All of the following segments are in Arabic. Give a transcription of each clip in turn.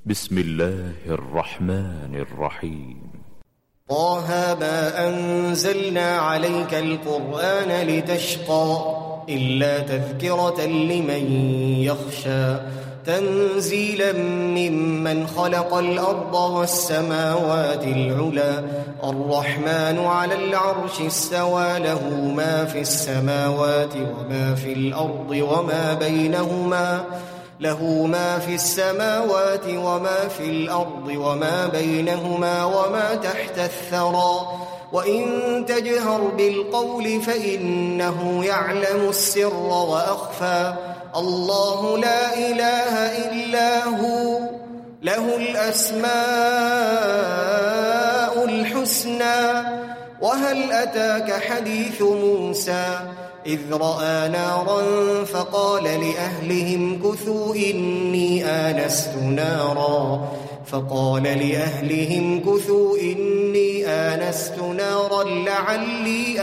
بسم الله الرحمن الرحيم. طه ما أنزلنا عليك القرآن لتشقى إلا تذكرة لمن يخشى تنزيلا ممن خلق الأرض والسماوات العلى الرحمن على العرش استوى له ما في السماوات وما في الأرض وما بينهما له ما في السماوات وما في الأرض وما بينهما وما تحت الثرى وإن تجهر بالقول فإنه يعلم السر وأخفى الله لا إله إلا هو له الأسماء الحسنى وهل أتاك حديث موسى إذ رأى نارا فقال لأهلهم كثوا إني آنست نارا لعلي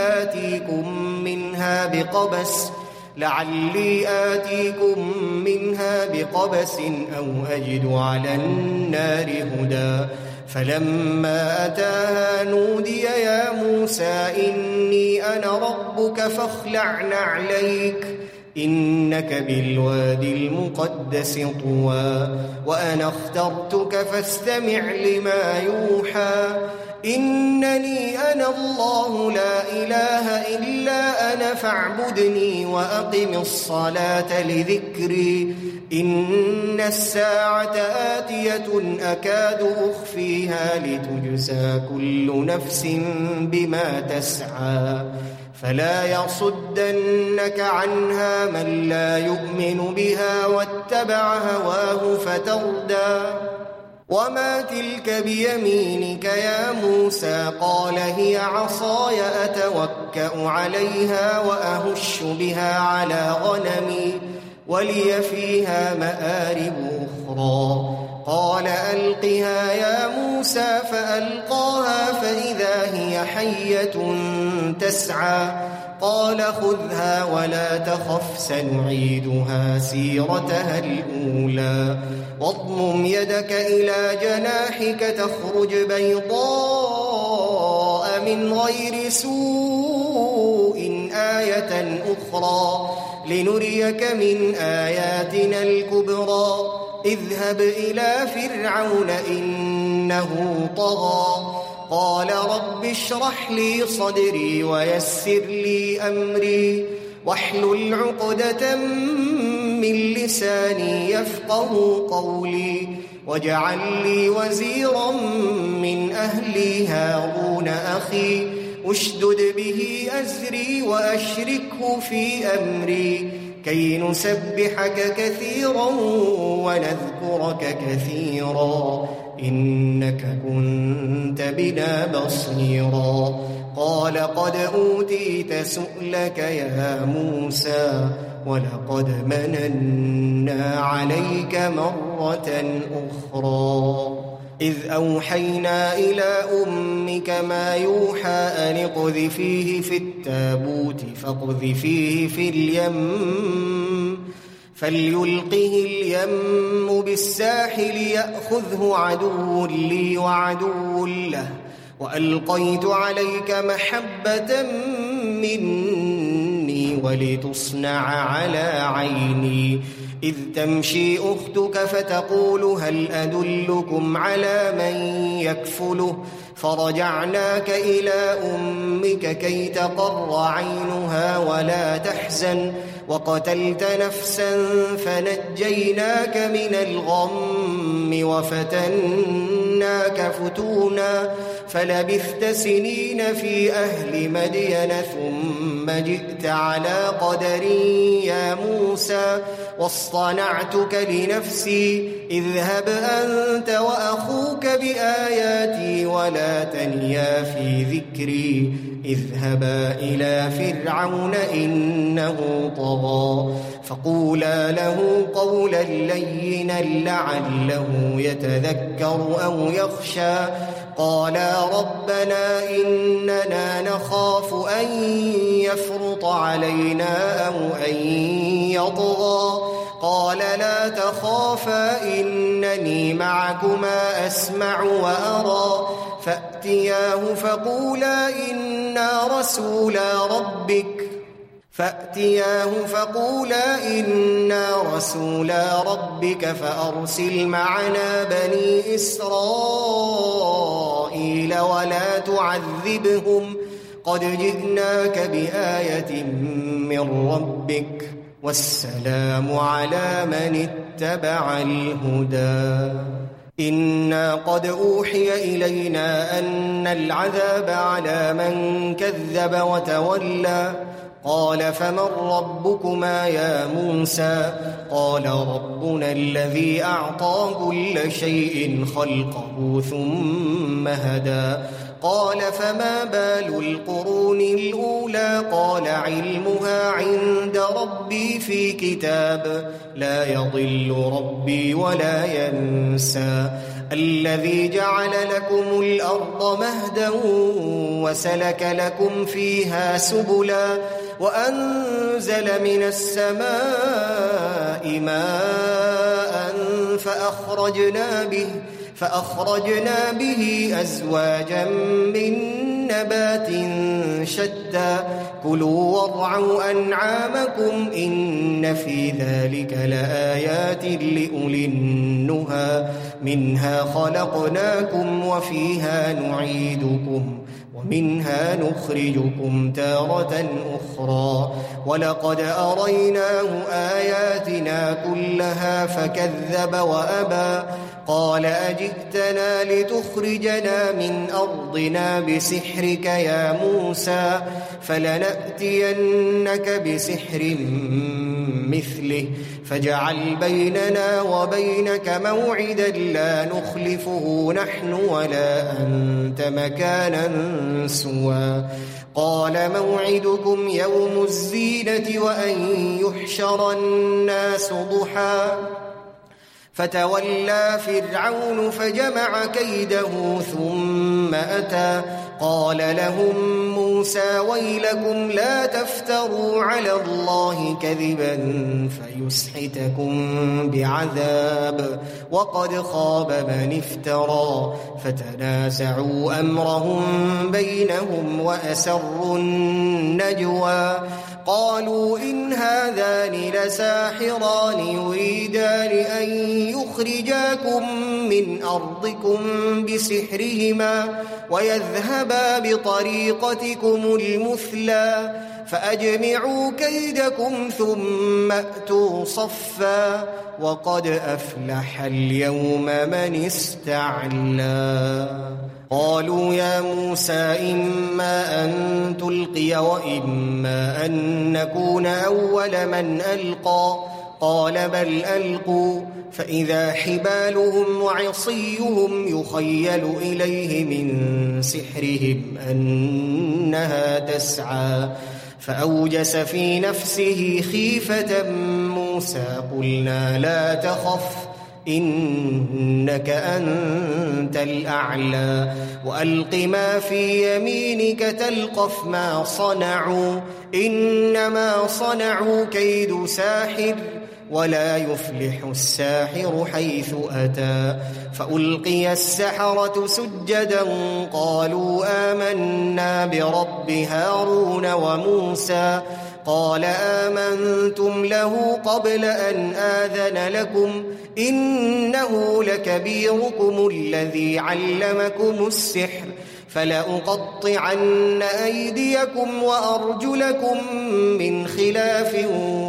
آتيكم منها بقبس أو أجد على النار هدى فلما أتاها نودي يا موسى إني أنا ربك فاخلع نعليك إنك بالوادي المقدس طوى وأنا اخترتك فاستمع لما يوحى إنني أنا الله لا إله إلا أنا فاعبدني وأقم الصلاة لذكري إن الساعة آتية أكاد أخفيها لتجزى كل نفس بما تسعى فلا يصدنك عنها من لا يؤمن بها واتبع هواه فتردى وما تلك بيمينك يا موسى قال هي عصاي أتوكأ عليها وأهش بها على غنمي ولي فيها مآرب أخرى قال ألقها يا موسى فألقاها فإذا هي حية تسعى قال خذها ولا تخف سنعيدها سيرتها الأولى واضمم يدك إلى جناحك تخرج بيضاء من غير سوء آية أخرى لنريك من آياتنا الكبرى اذهب إلى فرعون إنه طغى قال رب اشرح لي صدري ويسر لي أمري واحلل عقدة من لساني يفقه قولي واجعل لي وزيرا من أهلي هارون أخي اشدد به أزري وأشركه في أمري كي نسبحك كثيرا ونذكرك كثيرا إنك كنت بنا بصيرا قال قد أوتيت سؤلك يا موسى ولقد مننا عليك مرة أخرى إذ أوحينا إلى أمك ما يوحى أن اقذفيه في التابوت فاقذفيه في اليم فليلقه اليم بالساحل يأخذه عدو لي وعدو له وألقيت عليك محبة مني ولتصنع على عيني إذ تمشي أختك فتقول هل أدلكم على من يكفله فرجعناك إلى أمك كي تقر عينها ولا تحزن وقتلت نفسا فنجيناك من الغم وفتناك فتونا فلبثت سنين في أهل مدين ثم جئت على قدر يا موسى واصطنعتك لنفسي اذهب أنت وأخوك بآياتي ولا تنيا في ذكري اذهبا إلى فرعون إنه طغى فقولا له قولا لينا لعله يتذكر أو يخشى قالا ربنا إننا نخاف أن يفرط علينا أو أن يطغى قال لا تخافا إنني معكما أسمع وأرى فأتياه فقولا إنا رسولا ربك فأرسل معنا بني إسرائيل ولا تعذبهم قد جئناك بآية من ربك والسلام على من اتبع الهدى إنا قد أوحي إلينا أن العذاب على من كذب وتولى قال فمن ربكما يا موسى قال ربنا الذي أعطى كل شيء خلقه ثم هدى قال فما بال القرون الأولى قال علمها عند ربي في كتاب لا يضل ربي ولا ينسى الذي جعل لكم الأرض مهدا وسلك لكم فيها سبلا وأنزل من السماء ماء فأخرجنا به أزواجا من نبات شتى كلوا وارعوا أنعامكم إن في ذلك لآيات لأولي النهى منها خلقناكم وفيها نعيدكم ومنها نخرجكم تارة أخرى ولقد أريناه آياتنا كلها فكذب وأبى قال أجئتنا لتخرجنا من أرضنا بسحرك يا موسى فلنأتينك بسحر مثله فاجعل بيننا وبينك موعدا لا نخلفه نحن ولا أنت مكانا سوى قال موعدكم يوم الزينة وأن يحشر الناس ضحى فتولى فرعون فجمع كيده ثم أتى قال لهم موسى ويلكم لا تفتروا على الله كذبا فيسحتكم بعذاب وقد خاب من افترى فتنازعوا أمرهم بينهم وأسروا النجوى قالوا إن هذان لساحران يريدان أن يخرجاكم من أرضكم بسحرهما ويذهبا بطريقتكم المثلى فأجمعوا كيدكم ثم أتوا صفا وقد أفلح اليوم من استعلى قالوا يا موسى إما أن تلقي وإما أن نكون أول من ألقى قال بل ألقوا فإذا حبالهم وعصيهم يخيل إليه من سحرهم أنها تسعى فأوجس في نفسه خيفة موسى قلنا لا تخف إنك أنت الأعلى وألق ما في يمينك تلقف ما صنعوا إنما صنعوا كيد ساحر ولا يفلح الساحر حيث أتى فألقي السحرة سجدا قالوا آمنا برب هارون وموسى قال آمنتم له قبل أن آذن لكم إنه لكبيركم الذي علمكم السحر فلأقطعن أيديكم وأرجلكم من خلاف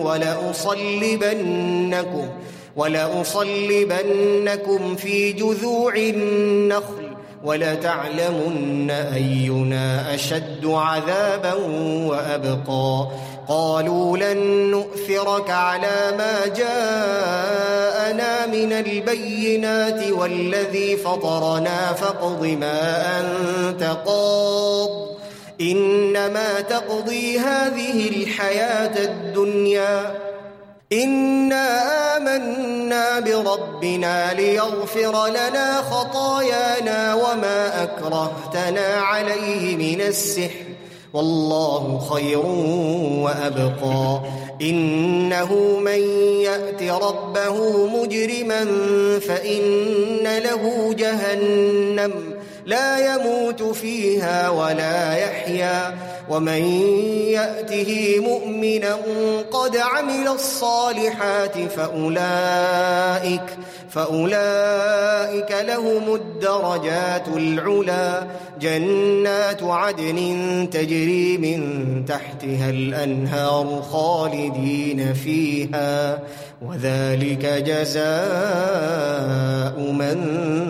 ولأصلبنكم في جذوع النخل ولتعلمن أينا أشد عذابا وأبقى قالوا لن نؤثرك على ما جاءنا من البينات والذي فطرنا فاقض ما أنت قاض إنما تقضي هذه الحياة الدنيا إنا آمنا بربنا ليغفر لنا خطايانا وما أكرهتنا عليه من السحر والله خير وأبقى إنه من يأت ربه مجرما فإن له جهنم لا يموت فيها ولا يحيا ومن يأته مؤمنا قد عمل الصالحات فأولئك لهم الدرجات العلى جنات عدن تجري من تحتها الأنهار خالدين فيها وذلك جزاء من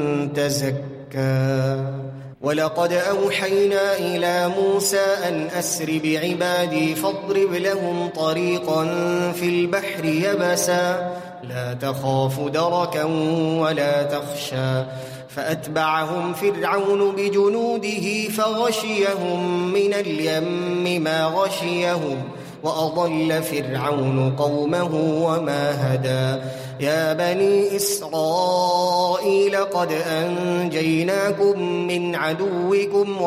تزكى ولقد أوحينا إلى موسى أن أسر بعبادي فاضرب لهم طريقا في البحر يبسا لا تخاف دركا ولا تخشى فأتبعهم فرعون بجنوده فغشيهم من اليم ما غشيهم وأضل فرعون قومه وما هدى يا بني إسرائيل قد أنجيناكم من عدوكم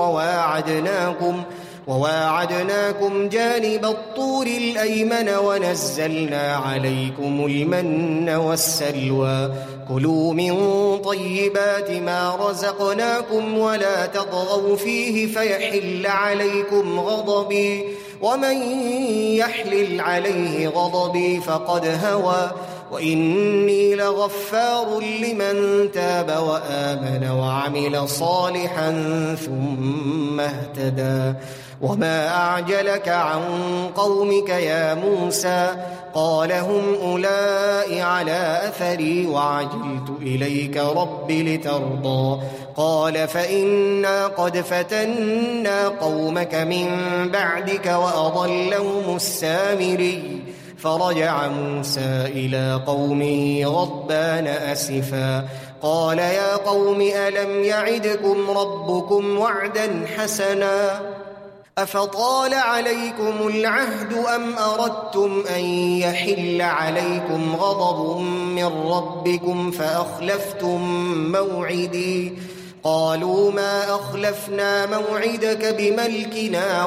وواعدناكم جانب الطور الأيمن ونزلنا عليكم المن والسلوى كلوا من طيبات ما رزقناكم ولا تطغوا فيه فيحل عليكم غضبي ومن يحلل عليه غضبي فقد هوى وإني لغفار لمن تاب وآمن وعمل صالحا ثم اهتدى وما أعجلك عن قومك يا موسى قال هم أولئك على أثري وعجلت إليك رب لترضى قال فإنا قد فتنا قومك من بعدك وأضلهم السامري فرجع موسى إلى قومه غضبان أسفا قال يا قوم ألم يعدكم ربكم وعدا حسنا أفطال عليكم العهد أم أردتم أن يحل عليكم غضب من ربكم فأخلفتم موعدي قالوا ما أخلفنا موعدك بملكنا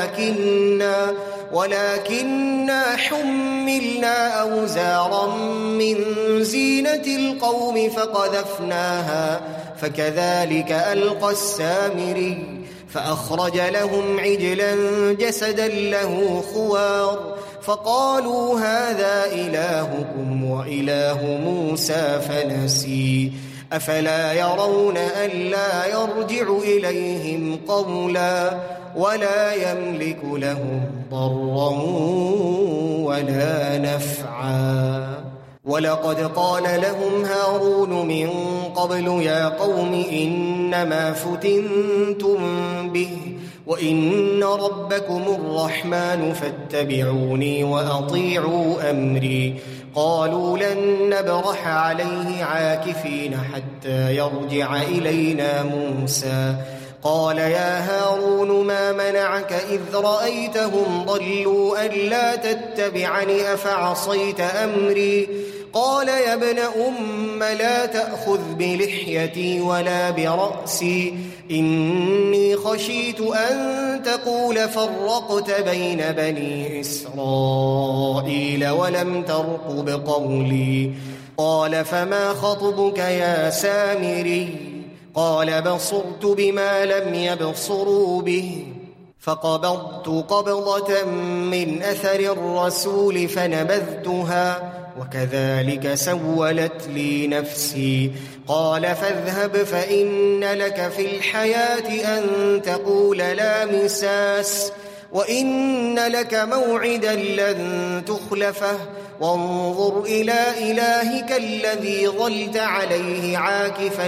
ولكننا حملنا أوزارا من زينة القوم فقذفناها فكذلك ألقى السامري فأخرج لهم عجلا جسدا له خوار فقالوا هذا إلهكم وإله موسى فنسي أفلا يرون ألا يرجع إليهم قولا ولا يملك لهم ضرا ولا نفعا ولقد قال لهم هارون من قبل يا قوم إنما فتنتم به وإن ربكم الرحمن فاتبعوني وأطيعوا أمري قالوا لن نبرح عليه عاكفين حتى يرجع إلينا موسى قال يا هارون ما منعك إذ رأيتهم ضلوا ألا تتبعني أفعصيت أمري قال يا ابن أم لا تأخذ بلحيتي ولا برأسي إني خشيت أن تقول فرقت بين بني إسرائيل ولم ترقب قولي قال فما خطبك يا سامري قال بصرت بما لم يبصروا به فقبضت قبضة من أثر الرسول فنبذتها وكذلك سولت لي نفسي قال فاذهب فإن لك في الحياة أن تقول لا مساس وإن لك موعدا لن تخلفه وانظر إلى إلهك الذي ظلت عليه عاكفا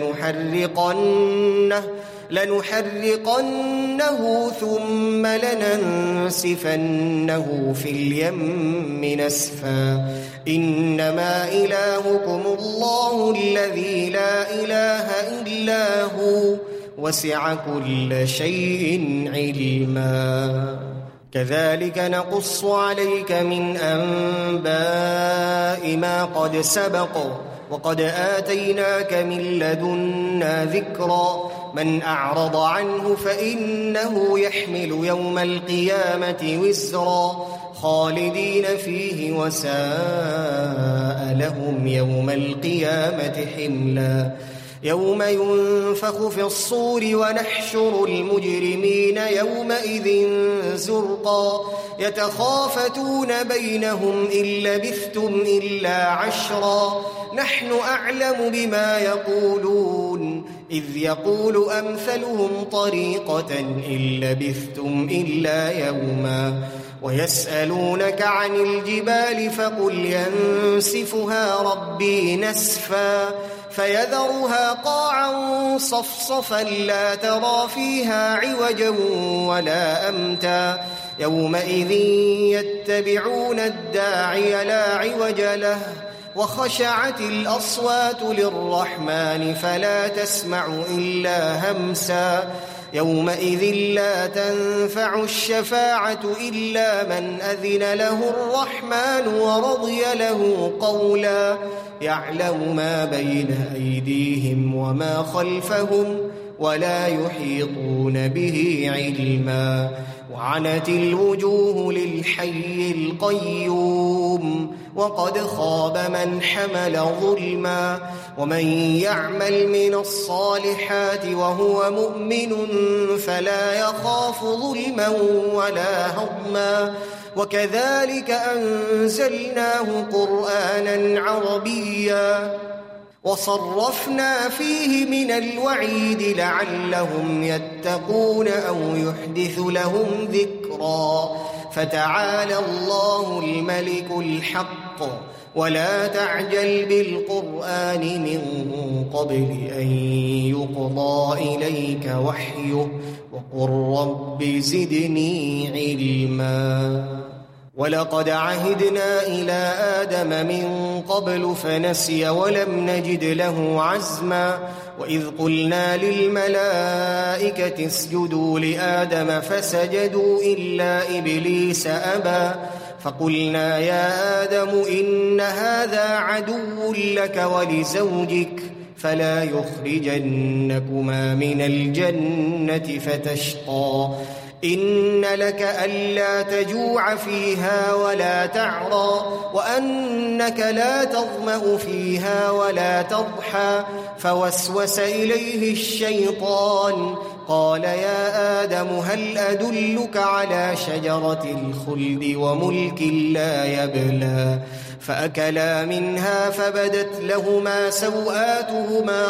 لنحرقنه ثم لننسفنه في اليم نسفا إنما إلهكم الله الذي لا إله إلا هو وسع كل شيء علما كذلك نقص عليك من أنباء ما قد سبق وقد آتيناك من لدنا ذكرا من أعرض عنه فإنه يحمل يوم القيامة وزرا خالدين فيه وساء لهم يوم القيامة حملا يوم ينفخ في الصور ونحشر المجرمين يومئذ زرقا يتخافتون بينهم إن لبثتم إلا عشرا نحن أعلم بما يقولون إذ يقول أمثلهم طريقة إن لبثتم إلا يوما ويسألونك عن الجبال فقل ينسفها ربي نسفا فيذرها قاعا صفصفا لا ترى فيها عوجا ولا أمتا يومئذ يتبعون الداعي لا عوج له وخشعت الأصوات للرحمن فلا تسمع إلا همسا يومئذ لا تنفع الشفاعة إلا من أذن له الرحمن ورضي له قولا يعلم ما بين أيديهم وما خلفهم ولا يحيطون به علما وعنت الوجوه للحي القيوم وقد خاب من حمل ظلما ومن يعمل من الصالحات وهو مؤمن فلا يخاف ظلما ولا هضما وكذلك أنزلناه قرآنا عربيا وصرفنا فيه من الوعيد لعلهم يتقون أو يحدث لهم ذكرا فتعالى الله الملك الحق ولا تعجل بالقرآن من قبل أن يقضى إليك وحيه وقل رب زدني علما ولقد عهدنا إلى آدم من قبل فنسي ولم نجد له عزما وإذ قلنا للملائكة اسجدوا لآدم فسجدوا إلا إبليس أبى فقلنا يا آدم إن هذا عدو لك ولزوجك فلا يخرجنكما من الجنة فتشقى إن لك ألا تجوع فيها ولا تعرى وأنك لا تظمأ فيها ولا تضحى فوسوس إليه الشيطان قال يا آدم هل أدلك على شجرة الخلد وملك لا يبلى فأكلا منها فبدت لهما سوآتهما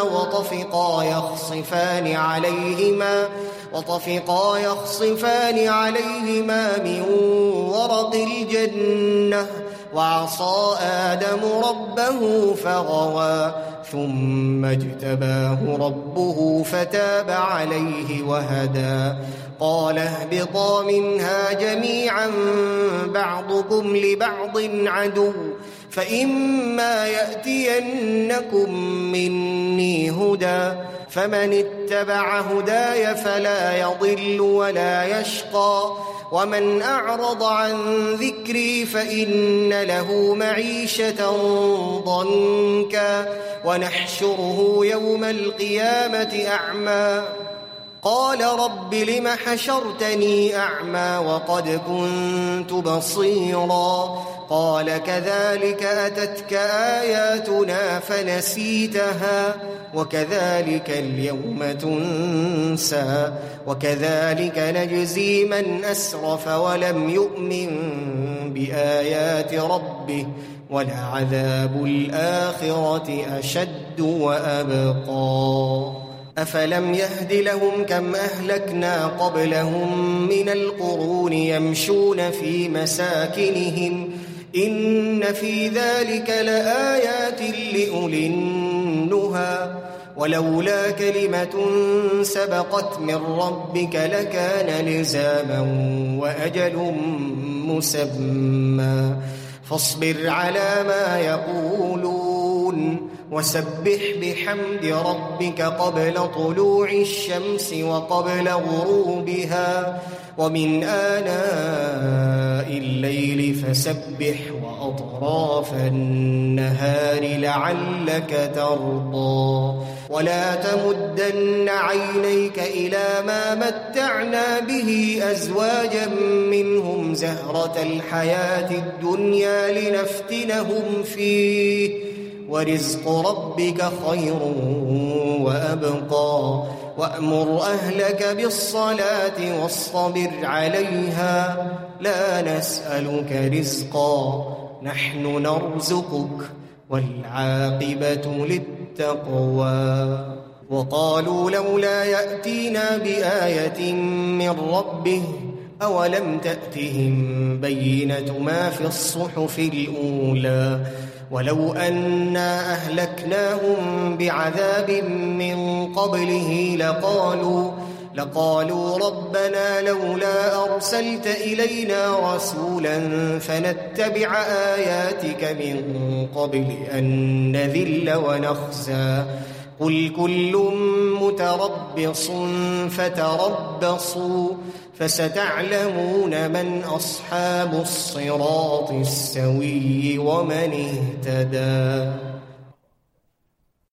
وطفقا يخصفان عليهما من ورق الجنة وعصى آدم ربه فغوى ثم اجتباه ربه فتاب عليه وهدى قال اهبطا منها جميعا بعضكم لبعض عدو فإما يأتينكم مني هدى فمن اتبع هداي فلا يضل ولا يشقى ومن أعرض عن ذكري فإن له معيشة ضنكا ونحشره يوم القيامة أعمى قال رب لم حشرتني أعمى وقد كنت بصيرا قال كذلك أتتك آياتنا فنسيتها وكذلك اليوم تنسى وكذلك نجزي من أسرف ولم يؤمن بآيات ربه ولعذاب الآخرة أشد وأبقى أفلم يهد لهم كم أهلكنا قبلهم من القرون يمشون في مساكنهم إن في ذلك لآيات لأولي النهى ولولا كلمة سبقت من ربك لكان لزاما وأجل مسمى فاصبر على ما يقولون وسبح بحمد ربك قبل طلوع الشمس وقبل غروبها ومن آناء الليل فسبح وأطراف النهار لعلك ترضى ولا تمدن عينيك إلى ما متعنا به أزواجا منهم زهرة الحياة الدنيا لنفتنهم فيه ورزق ربك خير وأبقى وأمر أهلك بالصلاة واصطبر عليها لا نسألك رزقا نحن نرزقك والعاقبة للتقوى وقالوا لولا يأتينا بآية من ربه أولم تأتهم بينة ما في الصحف الأولى ولو أنا أهلكناهم بعذاب من قبله لقالوا ربنا لولا أرسلت إلينا رسولا فنتبع آياتك من قبل أن نذل ونخزى قل كل متربص فتربصوا فستعلمون من أصحاب الصراط السوي ومن اهتدى